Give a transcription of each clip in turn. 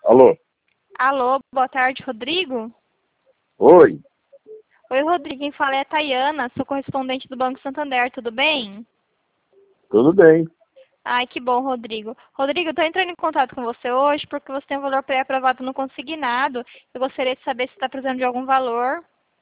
Alô? Alô, boa tarde, Rodrigo? Oi? Oi, Rodrigo, quem fala é a Tayana, sou correspondente do Banco Santander, tudo bem? Tudo bem. Ai, que bom, Rodrigo. Rodrigo, eu estou entrando em contato com você hoje porque você tem um valor pré-aprovado no consignado. Eu gostaria de saber se está precisando de algum valor.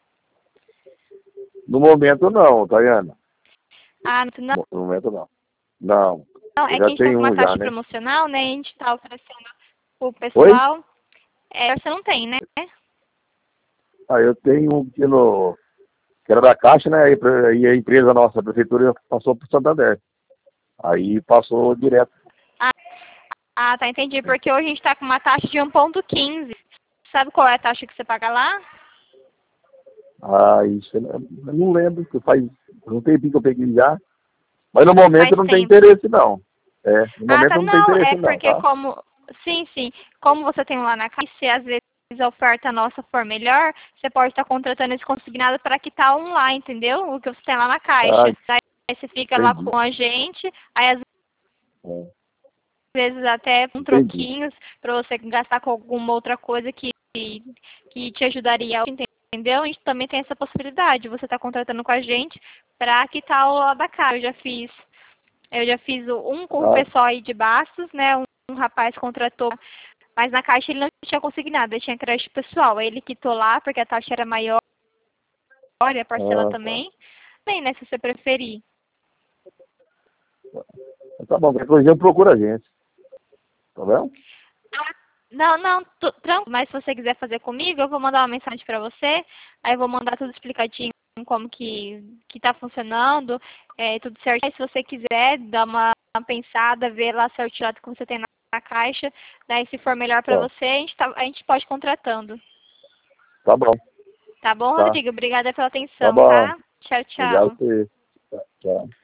No momento não, Tayana. Ah, não, No momento não. Não. não, Eu é que a já gente está com tenho uma um já, taxa né? promocional, né? A gente está oferecendo para o Oi? pessoal. Você não tem, né? Ah, eu tenho um que era da Caixa, né? E a empresa nossa, a prefeitura, passou para o Santander. Aí passou direto. Tá, entendi. Porque hoje a gente está com uma taxa de 1,15. Sabe qual é a taxa que você paga lá? Ah, isso eu não lembro, que faz um tempinho que eu peguei já. Mas no momento Faz não tem tempo. interesse, não. É, no momento Tá. não tem Não, interesse, é não, porque tá? como... Sim, sim. Como você tem lá na Caixa, se às vezes a oferta nossa for melhor, você pode estar contratando esse consignado para quitar online, entendeu? O que você tem lá na Ah, Caixa. Daí você fica lá entendi. com a gente, aí às É, vezes até com entendi. troquinhos para você gastar com alguma outra coisa que te ajudaria, entendeu? A gente também tem essa possibilidade. Você está contratando com a gente para quitar o lá da Caixa. Eu já fiz um com o Ah, pessoal aí de Bastos, né? Um rapaz contratou, mas na Caixa ele não tinha consignado, ele tinha crédito pessoal. Aí ele quitou lá porque a taxa era maior e a parcela tá. também. Bem, né? Se você preferir. Tá bom, qualquer coisa eu procuro a gente. Tá bom? Não, não, tranquilo. Mas se você quiser fazer comigo, eu vou mandar uma mensagem para você. Aí eu vou mandar tudo explicadinho como que tá funcionando, tudo certo. Aí se você quiser dar uma pensada, ver lá certinho o que você tem na caixa, daí se for melhor para Tá, você, a gente pode ir contratando. tá bom. Tá bom, Tá, Rodrigo? Obrigada pela tá atenção, bom. tá? Tchau, Obrigado tchau. por isso. Tá, tchau.